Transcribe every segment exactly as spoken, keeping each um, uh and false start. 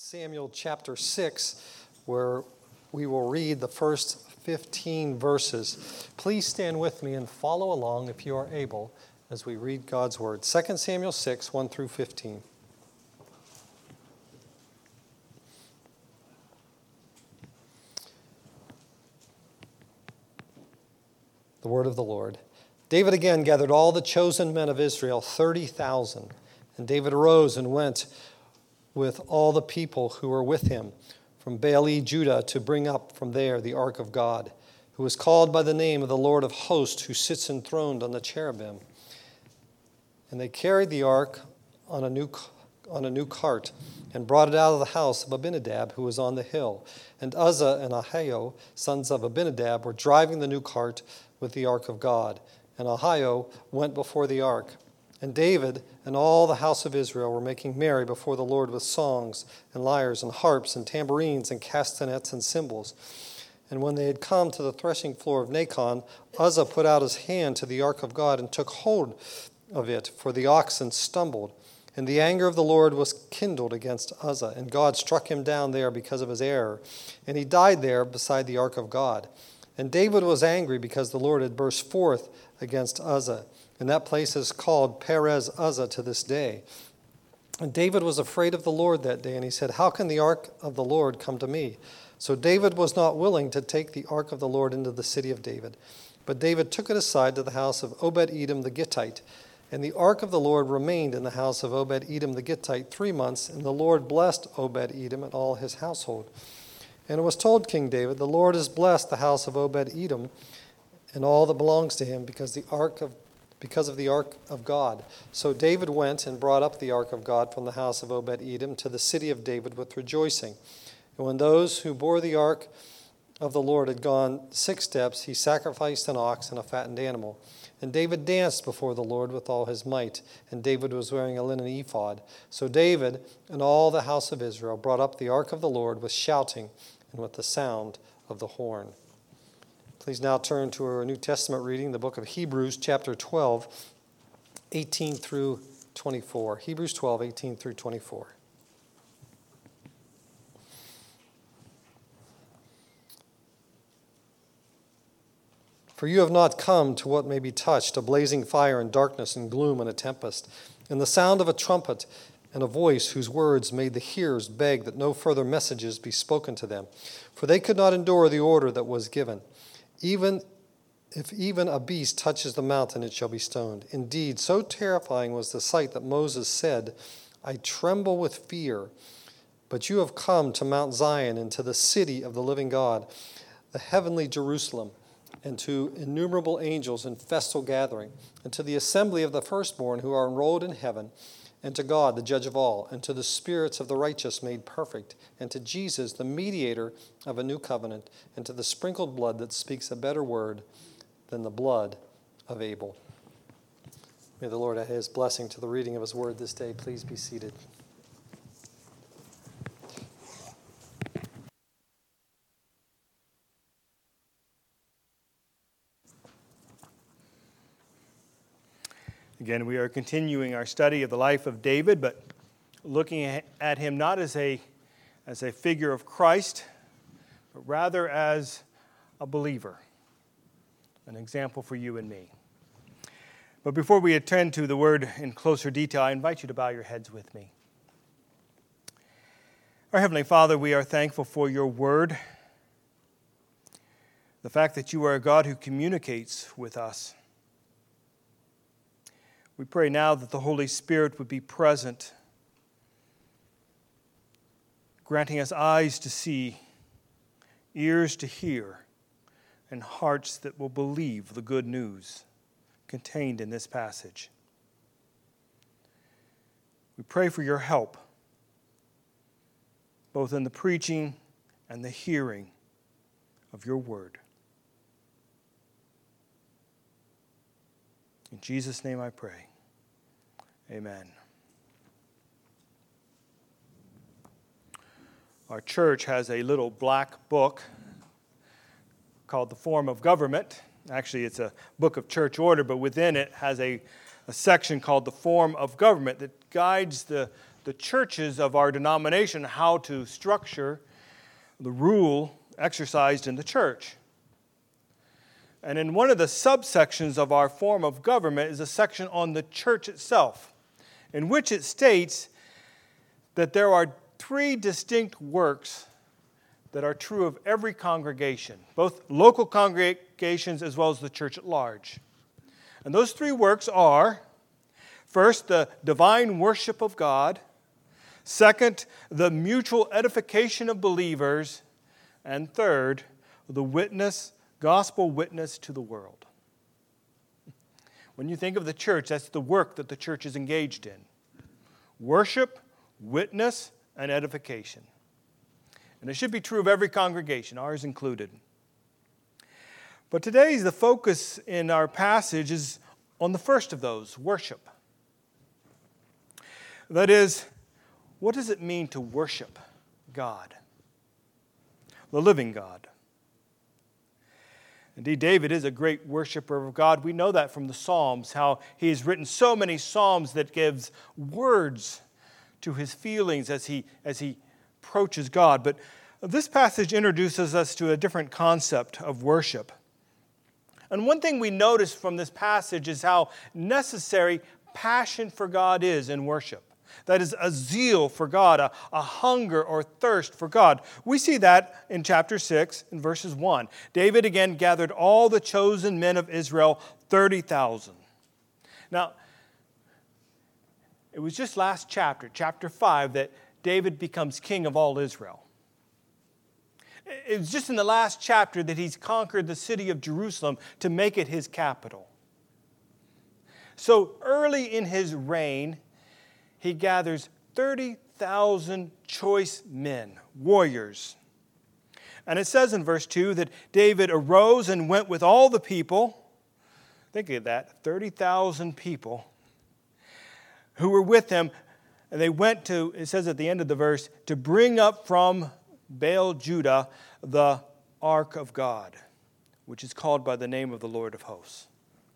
Samuel chapter six, where we will read the first fifteen verses. Please stand with me and follow along if you are able as we read God's word. Second Samuel six, one through fifteen. The word of the Lord. David again gathered all the chosen men of Israel, thirty thousand. And David arose and went with all the people who were with him from Baale, Judah, to bring up from there the ark of God, who was called by the name of the Lord of hosts, who sits enthroned on the cherubim. And they carried the ark on a new on a new cart and brought it out of the house of Abinadab, who was on the hill. And Uzzah and Ahio, sons of Abinadab, were driving the new cart with the ark of God. And Ahio went before the ark. And David and all the house of Israel were making merry before the Lord with songs and lyres and harps and tambourines and castanets and cymbals. And when they had come to the threshing floor of Nacon, Uzzah put out his hand to the ark of God and took hold of it, for the oxen stumbled. And the anger of the Lord was kindled against Uzzah, and God struck him down there because of his error. And he died there beside the ark of God. And David was angry because the Lord had burst forth against Uzzah. And that place is called Perez Uzzah to this day. And David was afraid of the Lord that day, and he said, "How can the ark of the Lord come to me?" So David was not willing to take the ark of the Lord into the city of David. But David took it aside to the house of Obed-Edom the Gittite. And the ark of the Lord remained in the house of Obed-Edom the Gittite three months, and the Lord blessed Obed-Edom and all his household. And it was told King David, "The Lord has blessed the house of Obed-Edom and all that belongs to him, because the ark of because of the ark of God." So David went and brought up the ark of God from the house of Obed-Edom to the city of David with rejoicing. And when those who bore the ark of the Lord had gone six steps, he sacrificed an ox and a fattened animal. And David danced before the Lord with all his might, and David was wearing a linen ephod. So David and all the house of Israel brought up the ark of the Lord with shouting and with the sound of the horn. Please now turn to our New Testament reading, the book of Hebrews, chapter twelve, eighteen through twenty-four. Hebrews twelve, eighteen through twenty-four. For you have not come to what may be touched, a blazing fire and darkness and gloom and a tempest, and the sound of a trumpet and a voice whose words made the hearers beg that no further messages be spoken to them. For they could not endure the order that was given. Even if even a beast touches the mountain, it shall be stoned. Indeed, so terrifying was the sight that Moses said, "I tremble with fear." But you have come to Mount Zion and to the city of the living God, the heavenly Jerusalem, and to innumerable angels in festal gathering, and to the assembly of the firstborn who are enrolled in heaven, and to God, the judge of all, and to the spirits of the righteous made perfect, and to Jesus, the mediator of a new covenant, and to the sprinkled blood that speaks a better word than the blood of Abel. May the Lord add his blessing to the reading of his word this day. Please be seated. Again, we are continuing our study of the life of David, but looking at him not as a, as a figure of Christ, but rather as a believer, an example for you and me. But before we attend to the word in closer detail, I invite you to bow your heads with me. Our Heavenly Father, we are thankful for your word, the fact that you are a God who communicates with us. We pray now that the Holy Spirit would be present, granting us eyes to see, ears to hear, and hearts that will believe the good news contained in this passage. We pray for your help, both in the preaching and the hearing of your word. In Jesus' name I pray. Amen. Our church has a little black book called The Form of Government. Actually, it's a book of church order, but within it has a, a section called The Form of Government that guides the the churches of our denomination how to structure the rule exercised in the church. And in one of the subsections of our form of government is a section on the church itself, in which it states that there are three distinct works that are true of every congregation, both local congregations as well as the church at large. And those three works are, first, the divine worship of God; second, the mutual edification of believers; and third, the witness, gospel witness to the world. When you think of the church, that's the work that the church is engaged in: worship, witness, and edification. And it should be true of every congregation, ours included. But today, the focus in our passage is on the first of those, worship. That is, what does it mean to worship God, the living God? Indeed, David is a great worshiper of God. We know that from the Psalms, how he has written so many psalms that gives words to his feelings as he, as he approaches God. But this passage introduces us to a different concept of worship. And one thing we notice from this passage is how necessary passion for God is in worship. That is, a zeal for God, a, a hunger or thirst for God. We see that in chapter six, in verses one. David again gathered all the chosen men of Israel, thirty thousand. Now, it was just last chapter, chapter five, that David becomes king of all Israel. It was just in the last chapter that he's conquered the city of Jerusalem to make it his capital. So early in his reign, he gathers thirty thousand choice men, warriors. And it says in verse two that David arose and went with all the people. Think of that, thirty thousand people who were with him. And they went to, it says at the end of the verse, to bring up from Baal Judah the ark of God, which is called by the name of the Lord of hosts.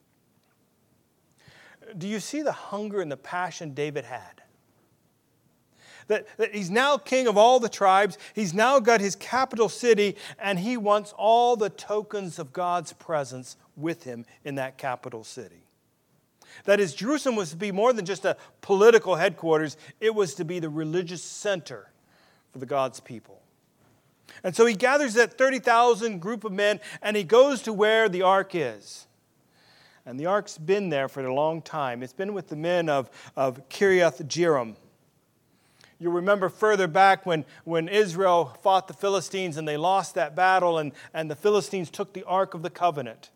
Do you see the hunger and the passion David had? That, that he's now king of all the tribes. He's now got his capital city, and he wants all the tokens of God's presence with him in that capital city. That is, Jerusalem was to be more than just a political headquarters. It was to be the religious center for the God's people. And so he gathers that thirty thousand group of men, and he goes to where the ark is. And the ark's been there for a long time. It's been with the men of, of Kiriath Jearim. You remember further back when, when Israel fought the Philistines and they lost that battle, and, and the Philistines took the Ark of the Covenant.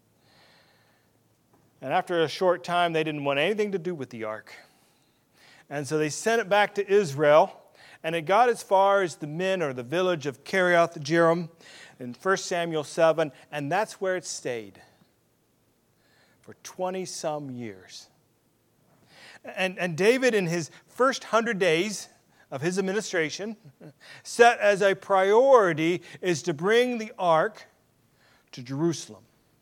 And after a short time, they didn't want anything to do with the ark. And so they sent it back to Israel, and it got as far as the men or the village of Kiriath Jearim in First Samuel seven, and that's where it stayed for twenty-some years. And, and David, in his first hundred days of his administration, set as a priority is to bring the ark to Jerusalem.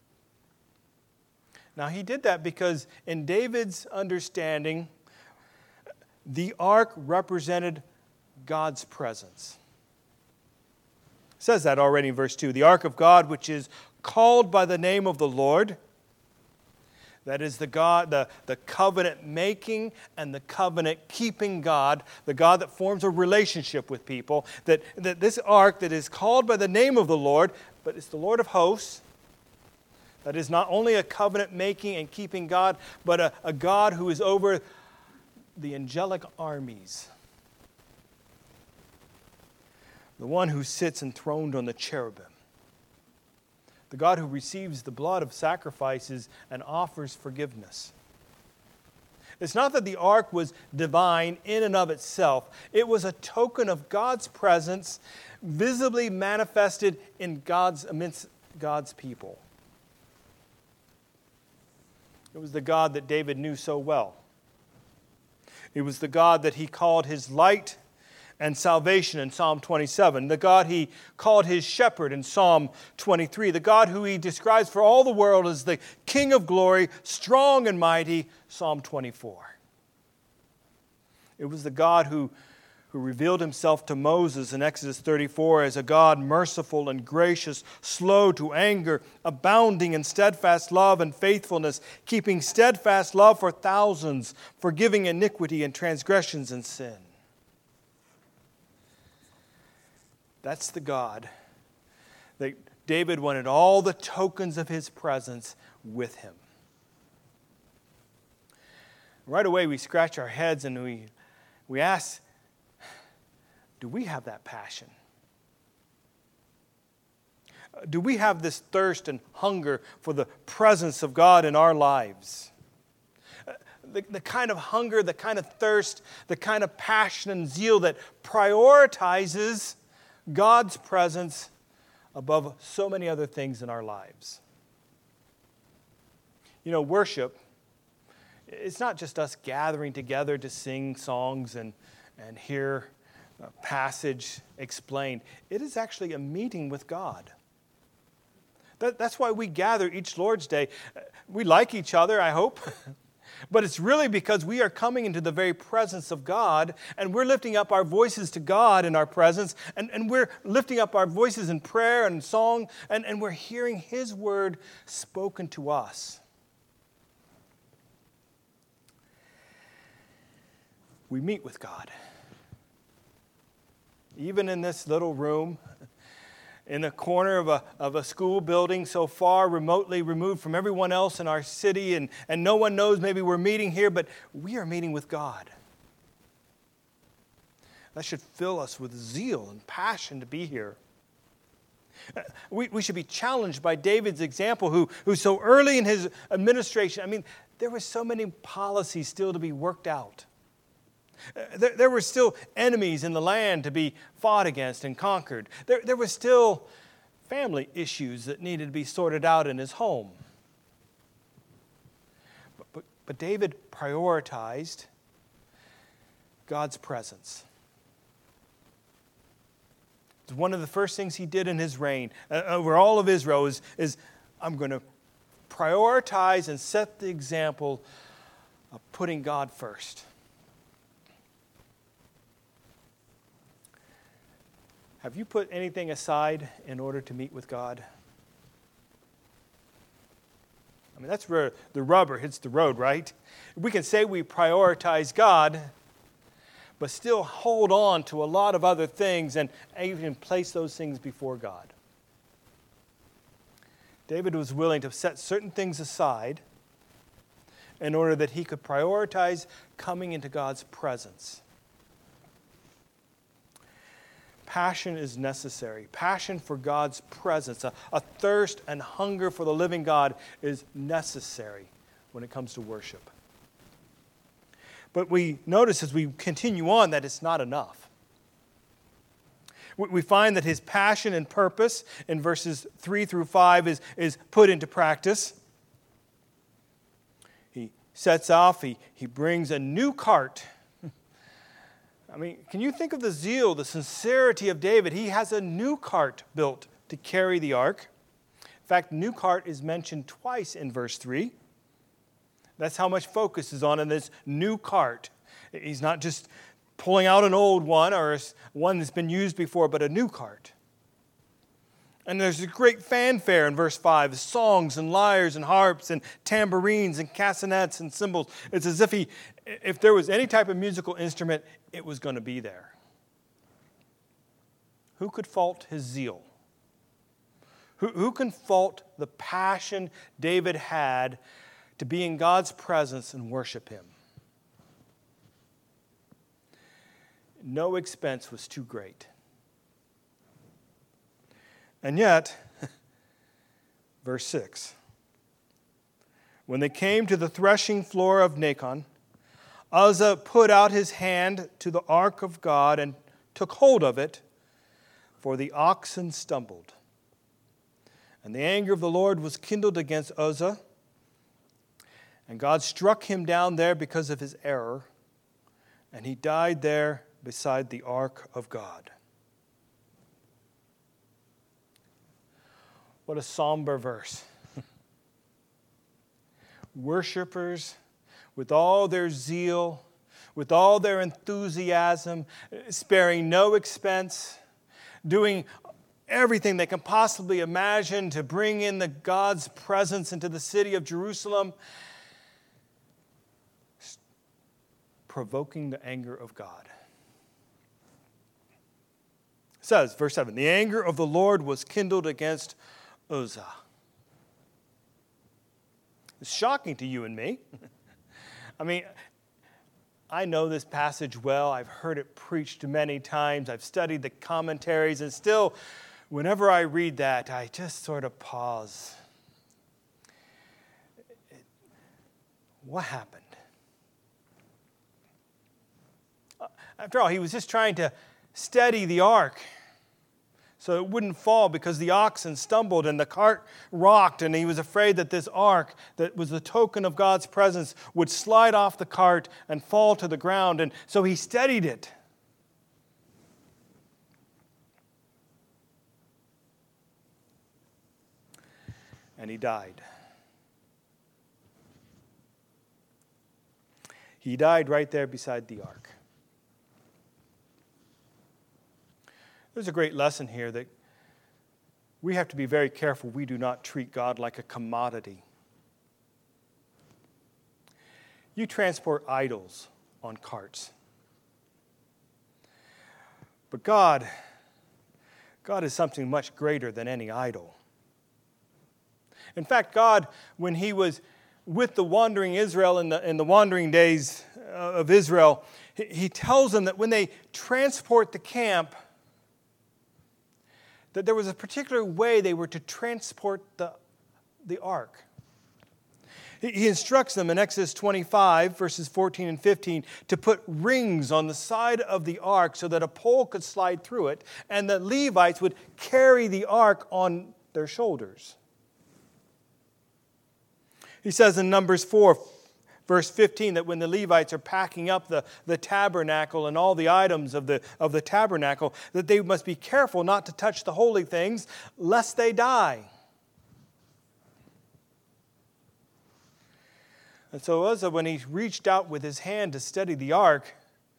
Now, he did that because in David's understanding, the ark represented God's presence. It says that already in verse two. The ark of God, which is called by the name of the Lord. That is the God, the, the covenant-making and the covenant-keeping God, the God that forms a relationship with people. That, that this ark that is called by the name of the Lord, but it's the Lord of hosts. That is not only a covenant-making and keeping God, but a, a God who is over the angelic armies. The one who sits enthroned on the cherubim. The God who receives the blood of sacrifices and offers forgiveness. It's not that the ark was divine in and of itself. It was a token of God's presence visibly manifested in God's amidst God's people. It was the God that David knew so well. It was the God that he called his light and salvation in Psalm twenty-seven. The God he called his shepherd in Psalm twenty-three. The God who he describes for all the world as the King of glory, strong and mighty, Psalm twenty-four. It was the God who, who revealed himself to Moses in Exodus thirty-four as a God merciful and gracious, slow to anger, abounding in steadfast love and faithfulness, keeping steadfast love for thousands, forgiving iniquity and transgressions and sin. That's the God that David wanted all the tokens of his presence with him. Right away we scratch our heads and we, we ask, do we have that passion? Do we have this thirst and hunger for the presence of God in our lives? The, the kind of hunger, the kind of thirst, the kind of passion and zeal that prioritizes God's presence above so many other things in our lives. You know, worship, it's not just us gathering together to sing songs and, and hear a passage explained. It is actually a meeting with God. That, that's why we gather each Lord's Day. We like each other, I hope. But it's really because we are coming into the very presence of God, and we're lifting up our voices to God in our presence, and, and we're lifting up our voices in prayer and song, and, and we're hearing His word spoken to us. We meet with God. Even in this little room, in a corner of a, of a school building so far remotely removed from everyone else in our city, and, and no one knows maybe we're meeting here, but we are meeting with God. That should fill us with zeal and passion to be here. We, we should be challenged by David's example, who, who so early in his administration, I mean, there were so many policies still to be worked out. There, there were still enemies in the land to be fought against and conquered. There, there were still family issues that needed to be sorted out in his home. But, but, but David prioritized God's presence. It's one of the first things he did in his reign uh, over all of Israel is, is I'm going to prioritize and set the example of putting God first. Have you put anything aside in order to meet with God? I mean, that's where the rubber hits the road, right? We can say we prioritize God, but still hold on to a lot of other things and even place those things before God. David was willing to set certain things aside in order that he could prioritize coming into God's presence. Passion is necessary. Passion for God's presence, a, a thirst and hunger for the living God is necessary when it comes to worship. But we notice as we continue on that it's not enough. We, we find that his passion and purpose in verses three through five is, is put into practice. He sets off, he, he brings a new cart. I mean, can you think of the zeal, the sincerity of David? He has a new cart built to carry the ark. In fact, new cart is mentioned twice in verse three. That's how much focus is on in this new cart. He's not just pulling out an old one or one that's been used before, but a new cart. And there's a great fanfare in verse five, songs and lyres and harps and tambourines and castanets and cymbals. It's as if he, if there was any type of musical instrument, it was going to be there. Who could fault his zeal? Who, who can fault the passion David had to be in God's presence and worship Him? No expense was too great. And yet, verse six, when they came to the threshing floor of Nacon, Uzzah put out his hand to the ark of God and took hold of it, for the oxen stumbled. And the anger of the Lord was kindled against Uzzah, and God struck him down there because of his error, and he died there beside the ark of God. What a somber verse. Worshippers, with all their zeal, with all their enthusiasm, sparing no expense, doing everything they can possibly imagine to bring in the God's presence into the city of Jerusalem, provoking the anger of God. It says, verse seven, the anger of the Lord was kindled against Uzzah. It's shocking to you and me. I mean, I know this passage well. I've heard it preached many times. I've studied the commentaries, and still, whenever I read that, I just sort of pause. What happened? After all, he was just trying to steady the ark so it wouldn't fall, because the oxen stumbled and the cart rocked, and he was afraid that this ark that was the token of God's presence would slide off the cart and fall to the ground, and so he steadied it. And he died. He died right there beside the ark. There's a great lesson here that we have to be very careful we do not treat God like a commodity. You transport idols on carts. But God, God is something much greater than any idol. In fact, God, when he was with the wandering Israel in the, in the wandering days of Israel, he, he tells them that when they transport the camp, that there was a particular way they were to transport the, the ark. He, he instructs them in Exodus twenty-five, verses fourteen and fifteen, to put rings on the side of the ark so that a pole could slide through it, and the Levites would carry the ark on their shoulders. He says in Numbers four, verse fifteen, that when the Levites are packing up the, the tabernacle and all the items of the, of the tabernacle, that they must be careful not to touch the holy things, lest they die. And so Uzzah, when he reached out with his hand to steady the ark,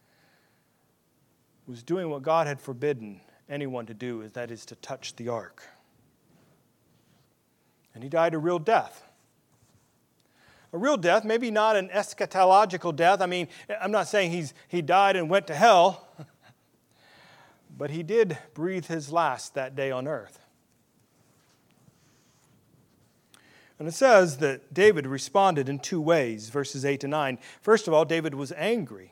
was doing what God had forbidden anyone to do, that is to touch the ark. And he died a real death. A real death, maybe not an eschatological death. I mean, I'm not saying he's he died and went to hell, but he did breathe his last that day on earth. And it says that David responded in two ways, verses eight to nine. First of all, David was angry.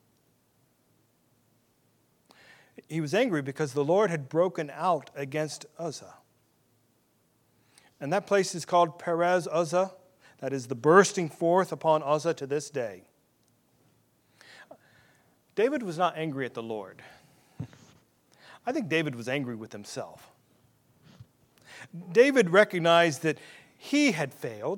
He was angry because the Lord had broken out against Uzzah. And that place is called Perez Uzzah. That is the bursting forth upon Uzzah to this day. David was not angry at the Lord. I think David was angry with himself. David recognized that he had failed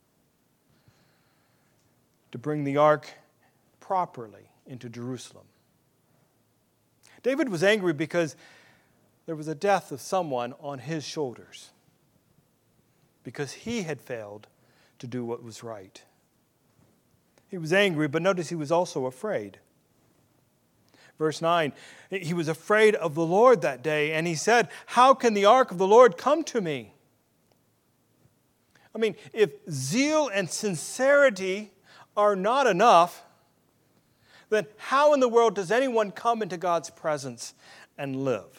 to bring the ark properly into Jerusalem. David was angry because there was a death of someone on his shoulders, because he had failed to do what was right. He was angry, but notice he was also afraid. Verse nine, he was afraid of the Lord that day, and he said, "How can the ark of the Lord come to me?" I mean, if zeal and sincerity are not enough, then how in the world does anyone come into God's presence and live?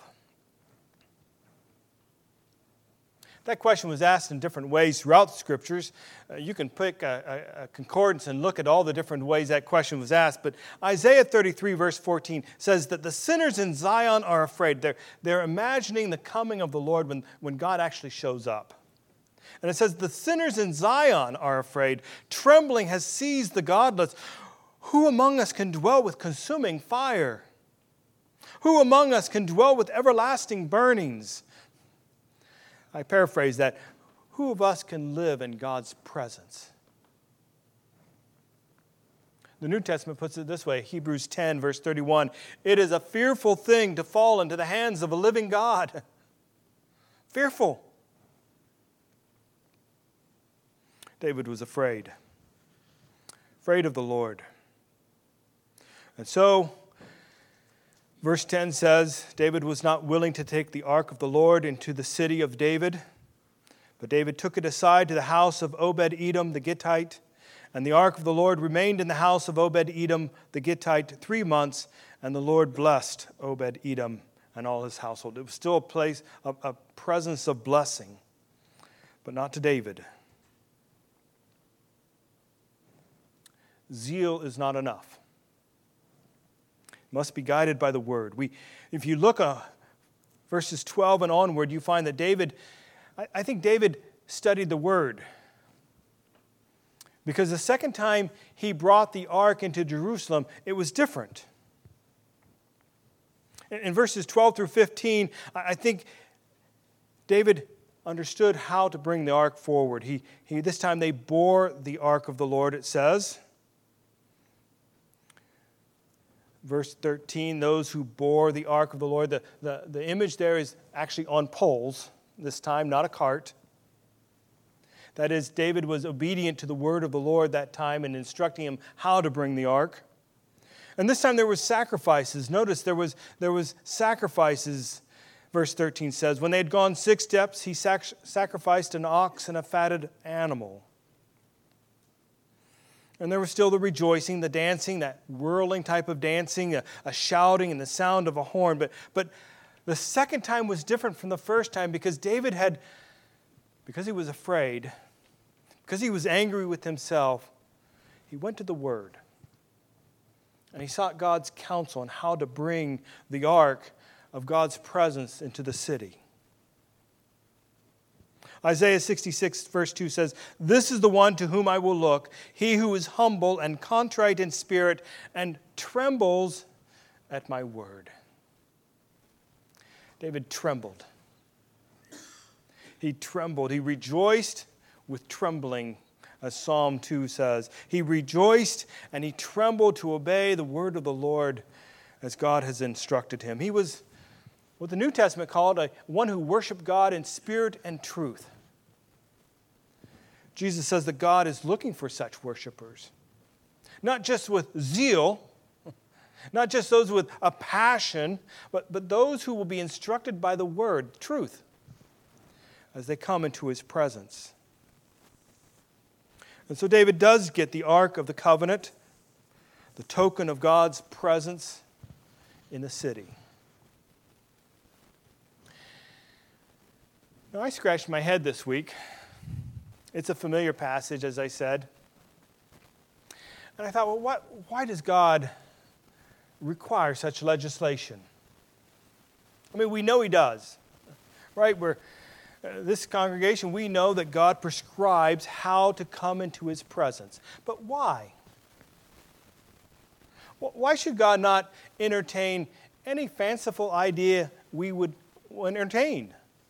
That question was asked in different ways throughout the Scriptures. Uh, you can pick a, a, a concordance and look at all the different ways that question was asked. But Isaiah thirty-three, verse fourteen, says that the sinners in Zion are afraid. They're, they're imagining the coming of the Lord when, when God actually shows up. And it says, the sinners in Zion are afraid. Trembling has seized the godless. Who among us can dwell with consuming fire? Who among us can dwell with everlasting burnings? I paraphrase that. Who of us can live in God's presence? The New Testament puts it this way, Hebrews ten, verse thirty-one. It is a fearful thing to fall into the hands of a living God. Fearful. David was afraid. Afraid of the Lord. And so, verse ten says, David was not willing to take the ark of the Lord into the city of David, but David took it aside to the house of Obed-Edom the Gittite, and the ark of the Lord remained in the house of Obed-Edom the Gittite three months, and the Lord blessed Obed-Edom and all his household. It was still a place, a, a presence of blessing, but not to David. Zeal is not enough. It must be guided by the word. We, if you look at verses twelve and onward, you find that David, I, I think David studied the word. Because the second time he brought the ark into Jerusalem, it was different. In verses twelve through fifteen, I think David understood how to bring the ark forward. He, he, this time they bore the ark of the Lord, it says. Verse thirteen, those who bore the ark of the Lord, the, the, the image there is actually on poles, this time, not a cart. That is, David was obedient to the word of the Lord that time and instructing him how to bring the ark. And this time there was sacrifices. Notice there was, there was sacrifices, verse thirteen says. When they had gone six steps, he sac- sacrificed an ox and a fatted animal. And there was still the rejoicing, the dancing, that whirling type of dancing, a, a shouting and the sound of a horn. But, but the second time was different from the first time because David had, because he was afraid, because he was angry with himself, he went to the Word. And he sought God's counsel on how to bring the ark of God's presence into the city. Isaiah sixty-six verse two says, "This is the one to whom I will look, he who is humble and contrite in spirit and trembles at my word." David trembled. He trembled. He rejoiced with trembling, as Psalm two says. He rejoiced and he trembled to obey the word of the Lord as God has instructed him. He was what the New Testament called a one who worshiped God in spirit and truth. Jesus says that God is looking for such worshipers. Not just with zeal, not just those with a passion, but, but those who will be instructed by the word, truth, as they come into his presence. And so David does get the Ark of the Covenant, the token of God's presence in the city. Now, I scratched my head this week. It's a familiar passage, as I said. And I thought, well, what, why does God require such legislation? I mean, we know he does, right? We're, uh, this congregation, we know that God prescribes how to come into his presence. But why? Why should God not entertain any fanciful idea we would entertain?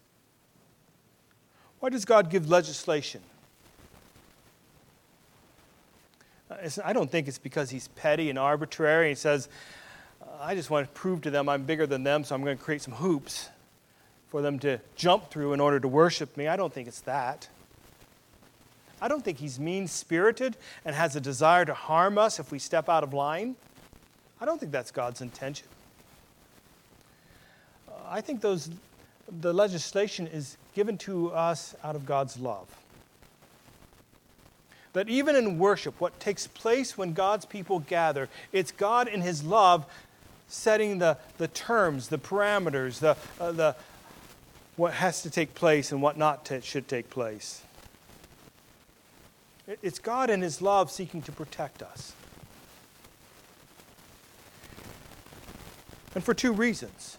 Why does God give legislation? I don't think it's because he's petty and arbitrary. He says, I just want to prove to them I'm bigger than them, so I'm going to create some hoops for them to jump through in order to worship me. I don't think it's that. I don't think he's mean-spirited and has a desire to harm us if we step out of line. I don't think that's God's intention. I think those the legislation is given to us out of God's love. That even in worship, what takes place when God's people gather, it's God in his love setting the, the terms, the parameters, the, uh, the what has to take place and what not to, should take place. It's God in his love seeking to protect us. And for two reasons.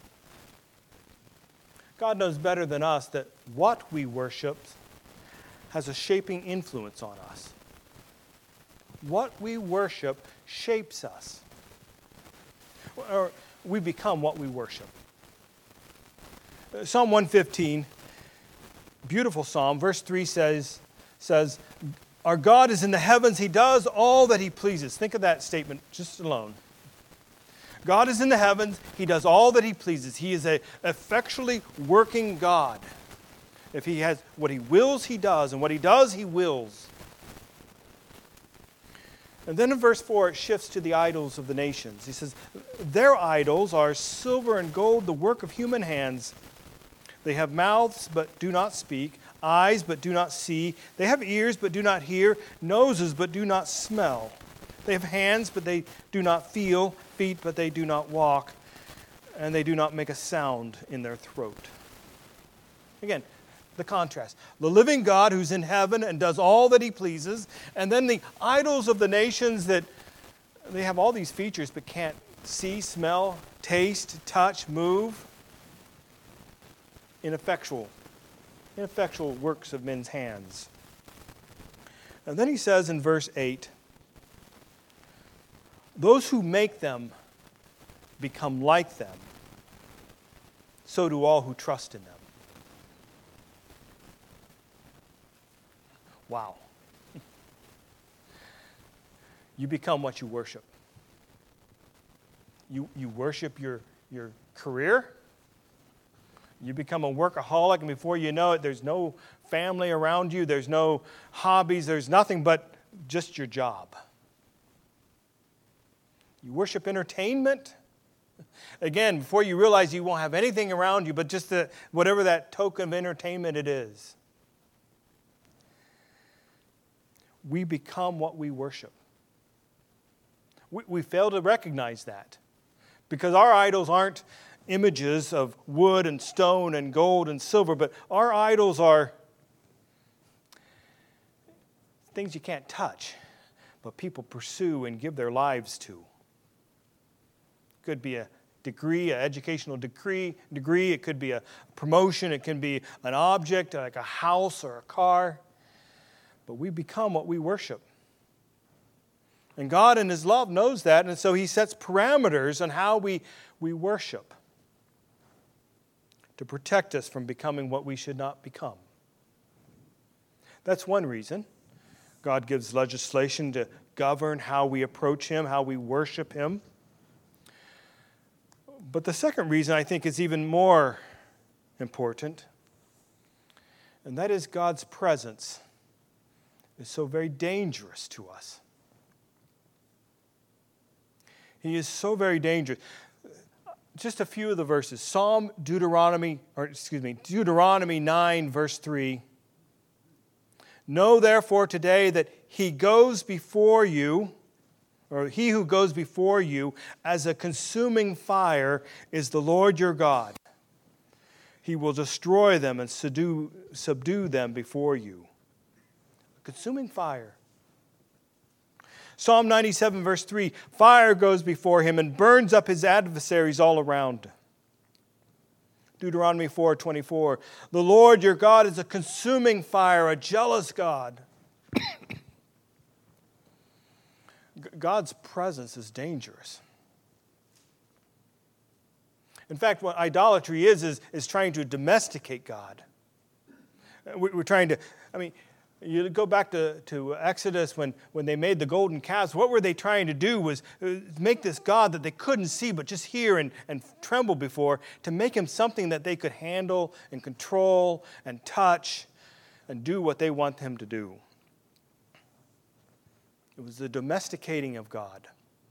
God knows better than us that what we worship has a shaping influence on us. What we worship shapes us. Or we become what we worship. Psalm one fifteen, beautiful psalm, verse three says, says, "Our God is in the heavens, he does all that he pleases." Think of that statement just alone. God is in the heavens, he does all that he pleases. He is a effectually working God. If he has what he wills, he does, and what he does, he wills. And then in verse four, it shifts to the idols of the nations. He says, their idols are silver and gold, the work of human hands. They have mouths, but do not speak, eyes, but do not see. They have ears, but do not hear, noses, but do not smell. They have hands, but they do not feel, feet, but they do not walk, and they do not make a sound in their throat. Again, the contrast. The living God who's in heaven and does all that he pleases, and then the idols of the nations that they have all these features but can't see, smell, taste, touch, move. Ineffectual. Ineffectual works of men's hands. And then he says in verse eight, those who make them become like them. So do all who trust in them. Wow. You become what you worship. You, you worship your, your career. You become a workaholic, and before you know it, there's no family around you, there's no hobbies, there's nothing but just your job. You worship entertainment. Again, before you realize you won't have anything around you but just the, whatever that token of entertainment it is. We become what we worship. We, we fail to recognize that because our idols aren't images of wood and stone and gold and silver, but our idols are things you can't touch, but people pursue and give their lives to. Could be a degree, an educational degree, degree. It could be a promotion. It can be an object like a house or a car. But we become what we worship. And God in his love knows that, and so he sets parameters on how we, we worship to protect us from becoming what we should not become. That's one reason. God gives legislation to govern how we approach him, how we worship him. But the second reason I think is even more important, and that is God's presence is so very dangerous to us. He is so very dangerous. Just a few of the verses. Psalm, Deuteronomy, or excuse me, Deuteronomy nine, verse three. Know therefore today that he goes before you, or he who goes before you as a consuming fire is the Lord your God. He will destroy them and subdue, subdue them before you. A consuming fire. Psalm ninety-seven, verse three, fire goes before him and burns up his adversaries all around. Deuteronomy four, twenty-four, the Lord your God is a consuming fire, a jealous God. God's presence is dangerous. In fact, what idolatry is, is, is trying to domesticate God. We're trying to, I mean, you go back to, to Exodus when, when they made the golden calves. What were they trying to do was make this God that they couldn't see but just hear and, and tremble before, to make him something that they could handle and control and touch and do what they want him to do. It was the domesticating of God.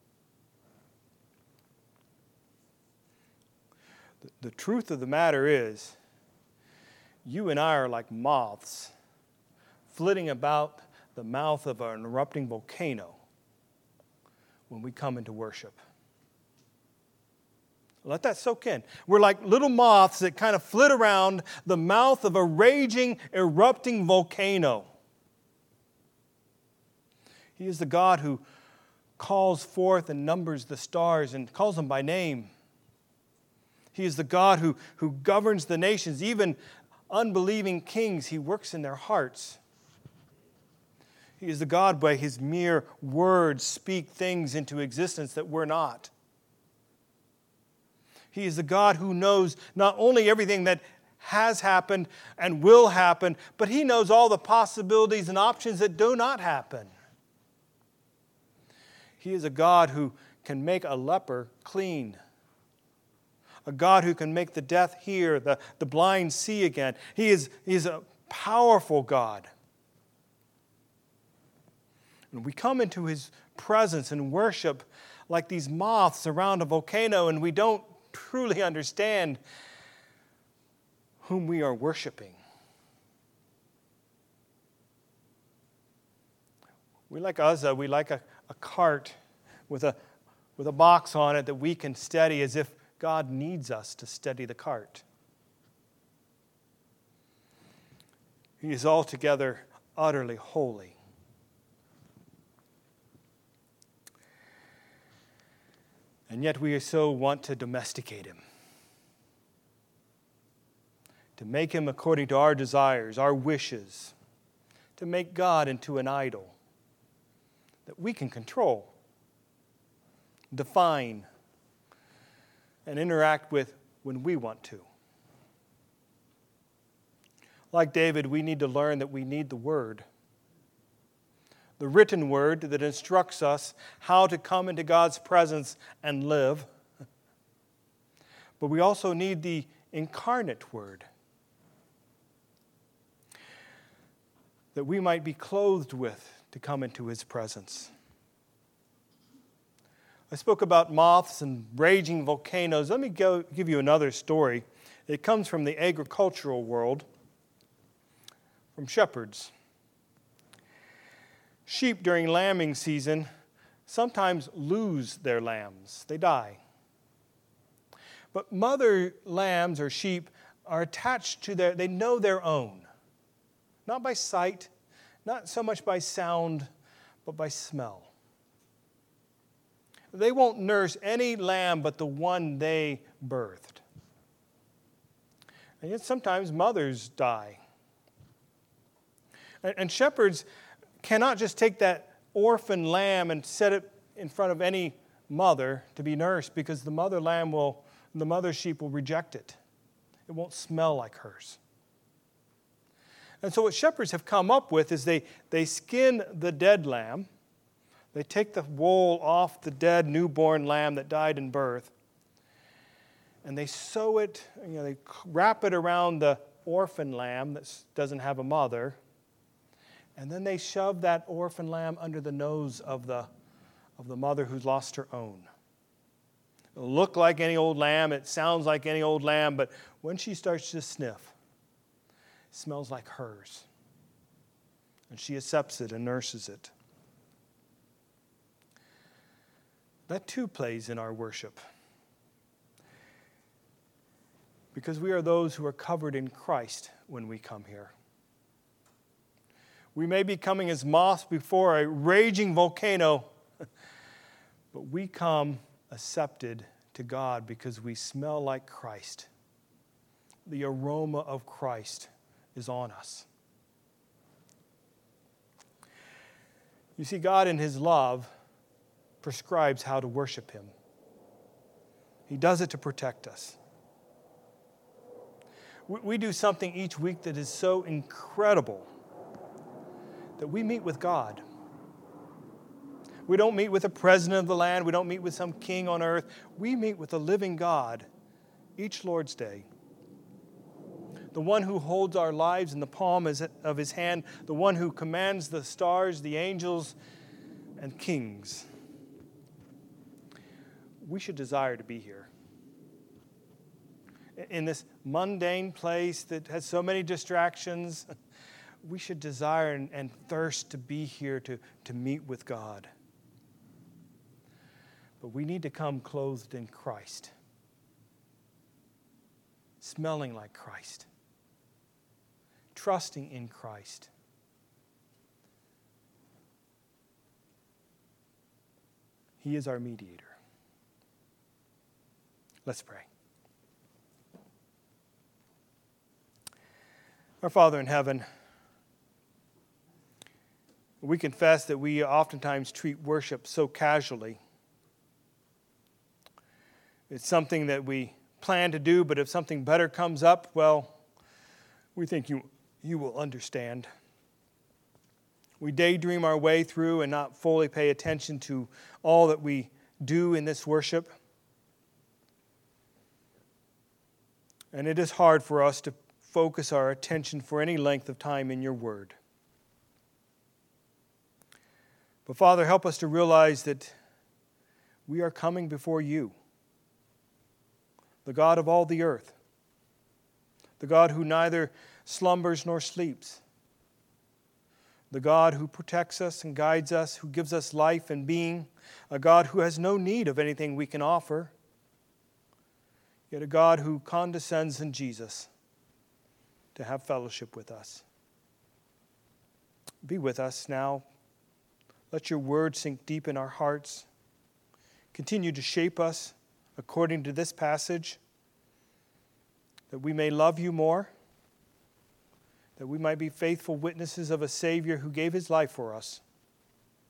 The, the truth of the matter is, you and I are like moths flitting about the mouth of an erupting volcano when we come into worship. Let that soak in. We're like little moths that kind of flit around the mouth of a raging, erupting volcano. He is the God who calls forth and numbers the stars and calls them by name. He is the God who, who governs the nations, even unbelieving kings. He works in their hearts. He is the God by his mere words speak things into existence that were not. He is the God who knows not only everything that has happened and will happen, but he knows all the possibilities and options that do not happen. He is a God who can make a leper clean. A God who can make the deaf hear, the, the blind see again. He is, he is a powerful God. And we come into his presence and worship like these moths around a volcano, and we don't truly understand whom we are worshiping. We like Uzzah, we like a, a cart with a, with a box on it that we can steady as if God needs us to steady the cart. He is altogether, utterly holy. And yet we so want to domesticate him, to make him according to our desires, our wishes, to make God into an idol that we can control, define, and interact with when we want to. Like David, we need to learn that we need the Word. The written Word that instructs us how to come into God's presence and live. But we also need the incarnate Word, that we might be clothed with to come into his presence. I spoke about moths and raging volcanoes. Let me go give you another story. It comes from the agricultural world, from shepherds. Sheep during lambing season sometimes lose their lambs. They die. But mother lambs or sheep are attached to their, they know their own. Not by sight, not so much by sound, but by smell. They won't nurse any lamb but the one they birthed. And yet sometimes mothers die. And shepherds cannot just take that orphan lamb and set it in front of any mother to be nursed, because the mother lamb will, the mother sheep will reject it. It won't smell like hers. And so what shepherds have come up with is they, they skin the dead lamb. They take the wool off the dead newborn lamb that died in birth, and they sew it, you know, they wrap it around the orphan lamb that doesn't have a mother. And then they shove that orphan lamb under the nose of the, of the mother who's lost her own. It'll look like any old lamb. It sounds like any old lamb. But when she starts to sniff, it smells like hers. And she accepts it and nurses it. That too plays in our worship. Because we are those who are covered in Christ when we come here. We may be coming as moths before a raging volcano, but we come accepted to God because we smell like Christ. The aroma of Christ is on us. You see, God in his love prescribes how to worship him. He does it to protect us. We do something each week that is so incredible, that we meet with God. We don't meet with a president of the land. We don't meet with some king on earth. We meet with the living God each Lord's Day. The one who holds our lives in the palm of his hand. The one who commands the stars, the angels, and kings. We should desire to be here. In this mundane place that has so many distractions, we should desire and, and thirst to be here to, to meet with God. But we need to come clothed in Christ, smelling like Christ, trusting in Christ. He is our mediator. Let's pray. Our Father in heaven, we confess that we oftentimes treat worship so casually. It's something that we plan to do, but if something better comes up, well, we think you, you will understand. We daydream our way through and not fully pay attention to all that we do in this worship. And it is hard for us to focus our attention for any length of time in your word. But Father, help us to realize that we are coming before you, the God of all the earth, the God who neither slumbers nor sleeps, the God who protects us and guides us, who gives us life and being, a God who has no need of anything we can offer, yet a God who condescends in Jesus to have fellowship with us. Be with us now. Let your word sink deep in our hearts. Continue to shape us according to this passage, that we may love you more, that we might be faithful witnesses of a Savior who gave his life for us.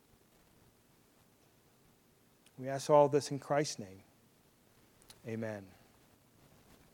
We ask all this in Christ's name. Amen.